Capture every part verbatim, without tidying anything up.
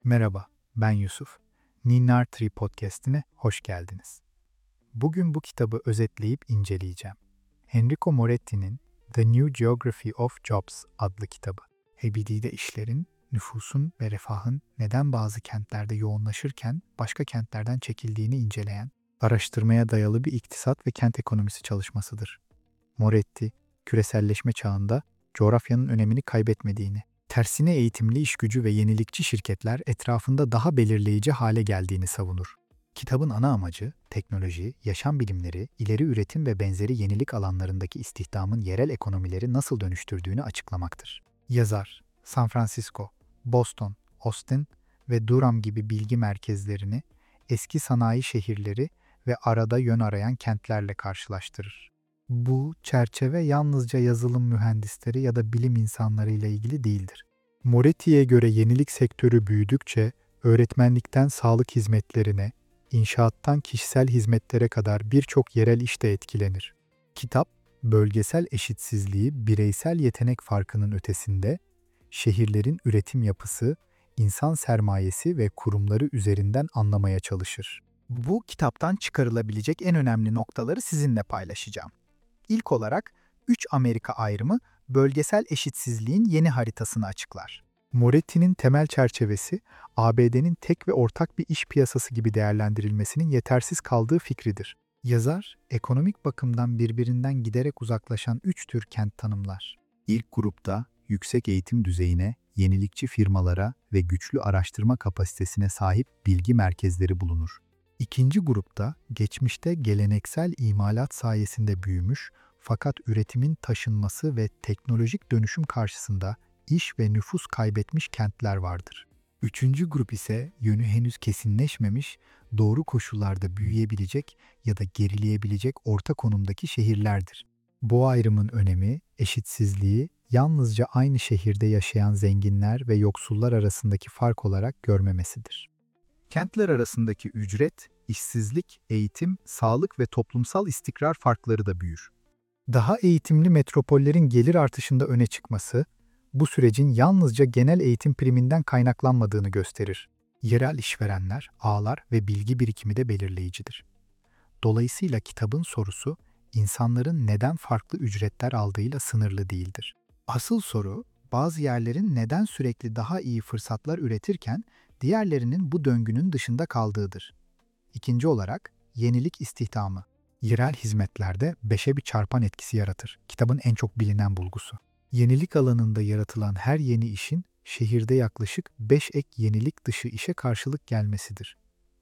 Merhaba, ben Yusuf. Ninnar Tree Podcast'ine hoş geldiniz. Bugün bu kitabı özetleyip inceleyeceğim. Enrico Moretti'nin The New Geography of Jobs adlı kitabı. A B D'de işlerin, nüfusun ve refahın neden bazı kentlerde yoğunlaşırken başka kentlerden çekildiğini inceleyen, araştırmaya dayalı bir iktisat ve kent ekonomisi çalışmasıdır. Moretti, küreselleşme çağında coğrafyanın önemini kaybetmediğini, tersine eğitimli işgücü ve yenilikçi şirketler etrafında daha belirleyici hale geldiğini savunur. Kitabın ana amacı, teknoloji, yaşam bilimleri, ileri üretim ve benzeri yenilik alanlarındaki istihdamın yerel ekonomileri nasıl dönüştürdüğünü açıklamaktır. Yazar, San Francisco, Boston, Austin ve Durham gibi bilgi merkezlerini, eski sanayi şehirleri ve arada yön arayan kentlerle karşılaştırır. Bu çerçeve yalnızca yazılım mühendisleri ya da bilim insanları ile ilgili değildir. Moretti'ye göre yenilik sektörü büyüdükçe öğretmenlikten sağlık hizmetlerine, inşaattan kişisel hizmetlere kadar birçok yerel iş de etkilenir. Kitap, bölgesel eşitsizliği bireysel yetenek farkının ötesinde, şehirlerin üretim yapısı, insan sermayesi ve kurumları üzerinden anlamaya çalışır. Bu kitaptan çıkarılabilecek en önemli noktaları sizinle paylaşacağım. İlk olarak üç Amerika ayrımı bölgesel eşitsizliğin yeni haritasını açıklar. Moretti'nin temel çerçevesi, A B D'nin tek ve ortak bir iş piyasası gibi değerlendirilmesinin yetersiz kaldığı fikridir. Yazar, ekonomik bakımdan birbirinden giderek uzaklaşan üç tür kent tanımlar. İlk grupta yüksek eğitim düzeyine, yenilikçi firmalara ve güçlü araştırma kapasitesine sahip bilgi merkezleri bulunur. İkinci grupta geçmişte geleneksel imalat sayesinde büyümüş fakat üretimin taşınması ve teknolojik dönüşüm karşısında iş ve nüfus kaybetmiş kentler vardır. Üçüncü grup ise yönü henüz kesinleşmemiş, doğru koşullarda büyüyebilecek ya da gerileyebilecek orta konumdaki şehirlerdir. Bu ayrımın önemi, eşitsizliği yalnızca aynı şehirde yaşayan zenginler ve yoksullar arasındaki fark olarak görmemesidir. Kentler arasındaki ücret, işsizlik, eğitim, sağlık ve toplumsal istikrar farkları da büyür. Daha eğitimli metropollerin gelir artışında öne çıkması, bu sürecin yalnızca genel eğitim priminden kaynaklanmadığını gösterir. Yerel işverenler, ağlar ve bilgi birikimi de belirleyicidir. Dolayısıyla kitabın sorusu, insanların neden farklı ücretler aldığıyla sınırlı değildir. Asıl soru, bazı yerlerin neden sürekli daha iyi fırsatlar üretirken, diğerlerinin bu döngünün dışında kaldığıdır. İkinci olarak, yenilik istihdamı. Yerel hizmetlerde beşe bir çarpan etkisi yaratır. Kitabın en çok bilinen bulgusu. Yenilik alanında yaratılan her yeni işin, şehirde yaklaşık beş ek yenilik dışı işe karşılık gelmesidir.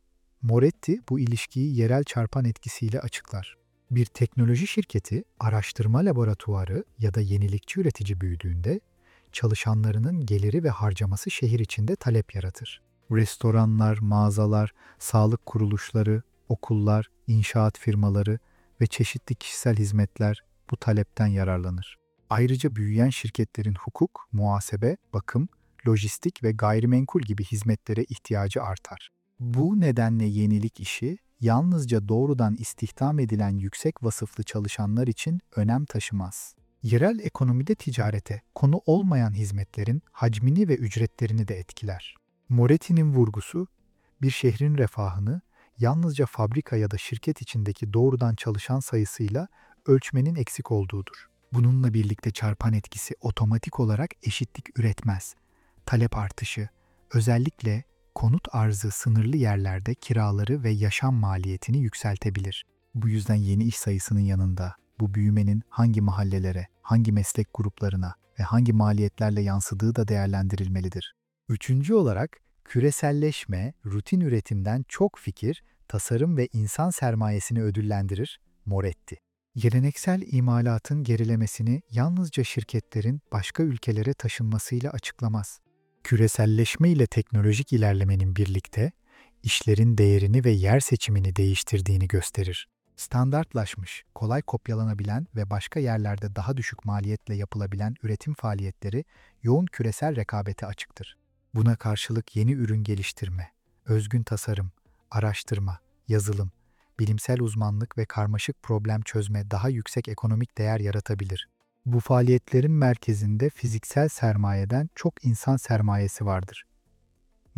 Moretti bu ilişkiyi yerel çarpan etkisiyle açıklar. Bir teknoloji şirketi, araştırma laboratuvarı ya da yenilikçi üretici büyüdüğünde, çalışanlarının geliri ve harcaması şehir içinde talep yaratır. Restoranlar, mağazalar, sağlık kuruluşları, okullar, inşaat firmaları ve çeşitli kişisel hizmetler bu talepten yararlanır. Ayrıca büyüyen şirketlerin hukuk, muhasebe, bakım, lojistik ve gayrimenkul gibi hizmetlere ihtiyacı artar. Bu nedenle yenilik işi, yalnızca doğrudan istihdam edilen yüksek vasıflı çalışanlar için önem taşımaz. Yerel ekonomide ticarete konu olmayan hizmetlerin hacmini ve ücretlerini de etkiler. Moretti'nin vurgusu, bir şehrin refahını yalnızca fabrika ya da şirket içindeki doğrudan çalışan sayısıyla ölçmenin eksik olduğudur. Bununla birlikte çarpan etkisi otomatik olarak eşitlik üretmez. Talep artışı, özellikle konut arzı sınırlı yerlerde kiraları ve yaşam maliyetini yükseltebilir. Bu yüzden yeni iş sayısının yanında bu büyümenin hangi mahallelere, hangi meslek gruplarına ve hangi maliyetlerle yansıdığı da değerlendirilmelidir. Üçüncü olarak, küreselleşme, rutin üretimden çok fikir, tasarım ve insan sermayesini ödüllendirir, Moretti. Geleneksel imalatın gerilemesini yalnızca şirketlerin başka ülkelere taşınmasıyla açıklamaz. Küreselleşme ile teknolojik ilerlemenin birlikte, işlerin değerini ve yer seçimini değiştirdiğini gösterir. Standartlaşmış, kolay kopyalanabilen ve başka yerlerde daha düşük maliyetle yapılabilen üretim faaliyetleri yoğun küresel rekabete açıktır. Buna karşılık yeni ürün geliştirme, özgün tasarım, araştırma, yazılım, bilimsel uzmanlık ve karmaşık problem çözme daha yüksek ekonomik değer yaratabilir. Bu faaliyetlerin merkezinde fiziksel sermayeden çok insan sermayesi vardır.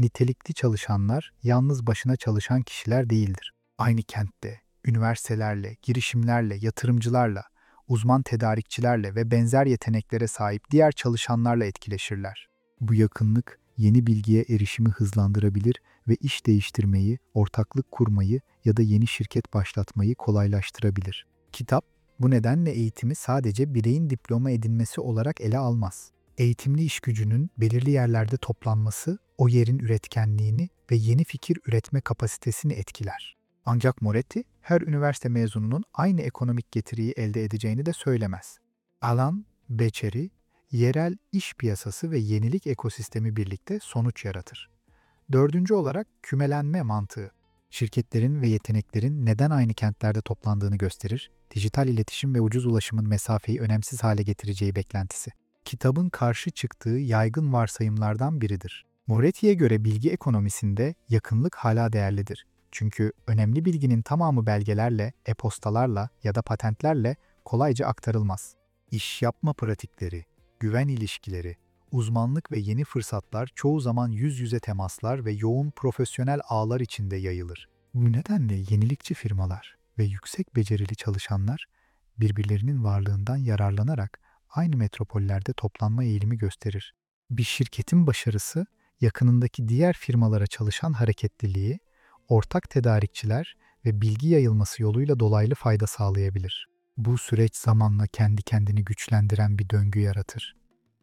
nitelikli çalışanlar yalnız başına çalışan kişiler değildir. Aynı kentte, üniversitelerle, girişimlerle, yatırımcılarla, uzman tedarikçilerle ve benzer yeteneklere sahip diğer çalışanlarla etkileşirler. Bu yakınlık yeni bilgiye erişimi hızlandırabilir ve iş değiştirmeyi, ortaklık kurmayı ya da yeni şirket başlatmayı kolaylaştırabilir. Kitap, bu nedenle eğitimi sadece bireyin diploma edinmesi olarak ele almaz. Eğitimli iş gücünün belirli yerlerde toplanması, o yerin üretkenliğini ve yeni fikir üretme kapasitesini etkiler. Ancak Moretti, her üniversite mezununun aynı ekonomik getiriyi elde edeceğini de söylemez. Alan, beceri, yerel iş piyasası ve yenilik ekosistemi birlikte sonuç yaratır. Dördüncü olarak kümelenme mantığı. Şirketlerin ve yeteneklerin neden aynı kentlerde toplandığını gösterir, dijital iletişim ve ucuz ulaşımın mesafeyi önemsiz hale getireceği beklentisi. Kitabın karşı çıktığı yaygın varsayımlardan biridir. Moretti'ye göre bilgi ekonomisinde yakınlık hala değerlidir. Çünkü önemli bilginin tamamı belgelerle, e-postalarla ya da patentlerle kolayca aktarılmaz. İş yapma pratikleri, güven ilişkileri, uzmanlık ve yeni fırsatlar çoğu zaman yüz yüze temaslar ve yoğun profesyonel ağlar içinde yayılır. Bu nedenle yenilikçi firmalar ve yüksek becerili çalışanlar birbirlerinin varlığından yararlanarak aynı metropollerde toplanma eğilimi gösterir. Bir şirketin başarısı, yakınındaki diğer firmalara çalışan hareketliliği, ortak tedarikçiler ve bilgi yayılması yoluyla dolaylı fayda sağlayabilir. Bu süreç zamanla kendi kendini güçlendiren bir döngü yaratır.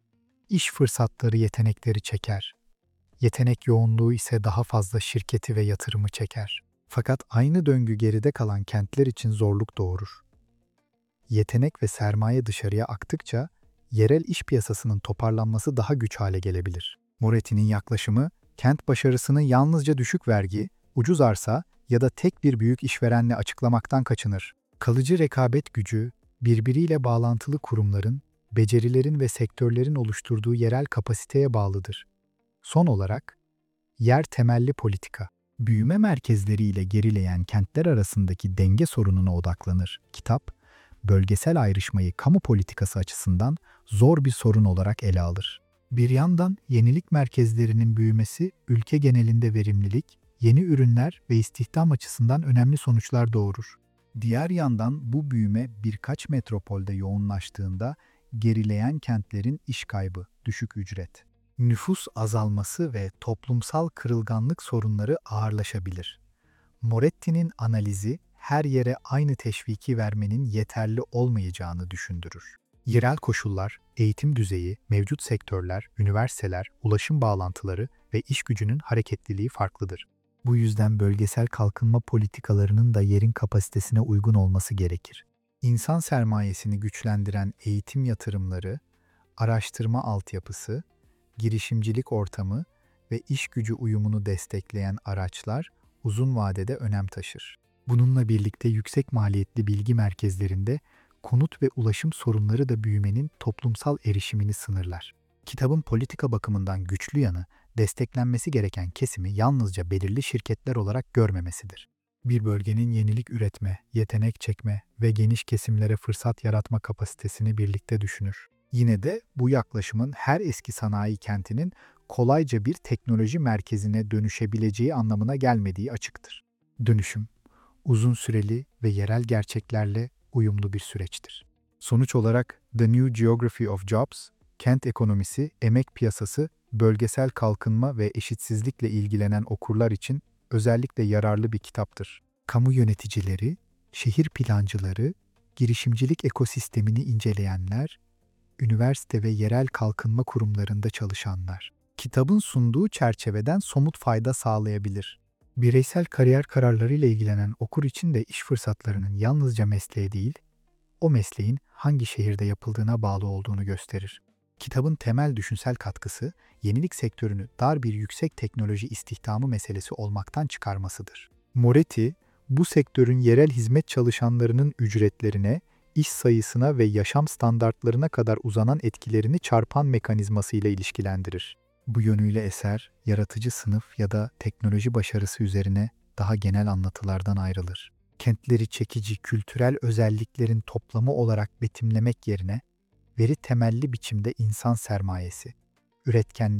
İş fırsatları yetenekleri çeker. Yetenek yoğunluğu ise daha fazla şirketi ve yatırımı çeker. Fakat aynı döngü geride kalan kentler için zorluk doğurur. Yetenek ve sermaye dışarıya aktıkça yerel iş piyasasının toparlanması daha güç hale gelebilir. Moretti'nin yaklaşımı, kent başarısını yalnızca düşük vergi, ucuz arsa ya da tek bir büyük işverenle açıklamaktan kaçınır. Kalıcı rekabet gücü, birbiriyle bağlantılı kurumların, becerilerin ve sektörlerin oluşturduğu yerel kapasiteye bağlıdır. Son olarak, yer temelli politika, büyüme merkezleriyle gerileyen kentler arasındaki denge sorununa odaklanır. Kitap, bölgesel ayrışmayı kamu politikası açısından zor bir sorun olarak ele alır. Bir yandan yenilik merkezlerinin büyümesi ülke genelinde verimlilik, yeni ürünler ve istihdam açısından önemli sonuçlar doğurur. Diğer yandan bu büyüme birkaç metropolde yoğunlaştığında gerileyen kentlerin iş kaybı, düşük ücret, nüfus azalması ve toplumsal kırılganlık sorunları ağırlaşabilir. Moretti'nin analizi her yere aynı teşviki vermenin yeterli olmayacağını düşündürür. Yerel koşullar, eğitim düzeyi, mevcut sektörler, üniversiteler, ulaşım bağlantıları ve iş gücünün hareketliliği farklıdır. Bu yüzden bölgesel kalkınma politikalarının da yerin kapasitesine uygun olması gerekir. İnsan sermayesini güçlendiren eğitim yatırımları, araştırma altyapısı, girişimcilik ortamı ve iş gücü uyumunu destekleyen araçlar uzun vadede önem taşır. Bununla birlikte yüksek maliyetli bilgi merkezlerinde konut ve ulaşım sorunları da büyümenin toplumsal erişimini sınırlar. Kitabın politika bakımından güçlü yanı, desteklenmesi gereken kesimi yalnızca belirli şirketler olarak görmemesidir. Bir bölgenin yenilik üretme, yetenek çekme ve geniş kesimlere fırsat yaratma kapasitesini birlikte düşünür. Yine de bu yaklaşımın her eski sanayi kentinin kolayca bir teknoloji merkezine dönüşebileceği anlamına gelmediği açıktır. Dönüşüm, uzun süreli ve yerel gerçeklerle uyumlu bir süreçtir. Sonuç olarak The New Geography of Jobs, kent ekonomisi, emek piyasası, bölgesel kalkınma ve eşitsizlikle ilgilenen okurlar için özellikle yararlı bir kitaptır. Kamu yöneticileri, şehir plancıları, girişimcilik ekosistemini inceleyenler, üniversite ve yerel kalkınma kurumlarında çalışanlar, kitabın sunduğu çerçeveden somut fayda sağlayabilir. Bireysel kariyer kararlarıyla ilgilenen okur için de iş fırsatlarının yalnızca mesleğe değil, o mesleğin hangi şehirde yapıldığına bağlı olduğunu gösterir. Kitabın temel düşünsel katkısı, yenilik sektörünü dar bir yüksek teknoloji istihdamı meselesi olmaktan çıkarmasıdır. Moretti, bu sektörün yerel hizmet çalışanlarının ücretlerine, iş sayısına ve yaşam standartlarına kadar uzanan etkilerini çarpan mekanizmasıyla ilişkilendirir. Bu yönüyle eser, yaratıcı sınıf ya da teknoloji başarısı üzerine daha genel anlatılardan ayrılır. Kentleri çekici kültürel özelliklerin toplamı olarak betimlemek yerine, veri temelli biçimde insan sermayesi, üretkenlik,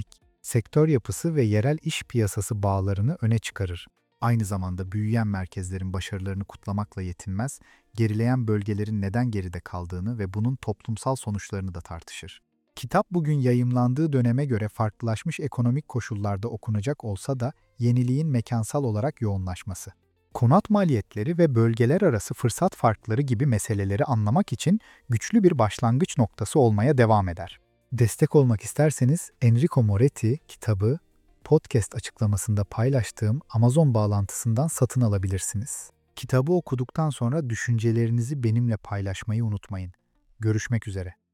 sektör yapısı ve yerel iş piyasası bağlarını öne çıkarır. Aynı zamanda büyüyen merkezlerin başarılarını kutlamakla yetinmez, gerileyen bölgelerin neden geride kaldığını ve bunun toplumsal sonuçlarını da tartışır. Kitap bugün yayımlandığı döneme göre farklılaşmış ekonomik koşullarda okunacak olsa da yeniliğin mekansal olarak yoğunlaşması, konut maliyetleri ve bölgeler arası fırsat farkları gibi meseleleri anlamak için güçlü bir başlangıç noktası olmaya devam eder. Destek olmak isterseniz Enrico Moretti kitabı podcast açıklamasında paylaştığım Amazon bağlantısından satın alabilirsiniz. Kitabı okuduktan sonra düşüncelerinizi benimle paylaşmayı unutmayın. Görüşmek üzere.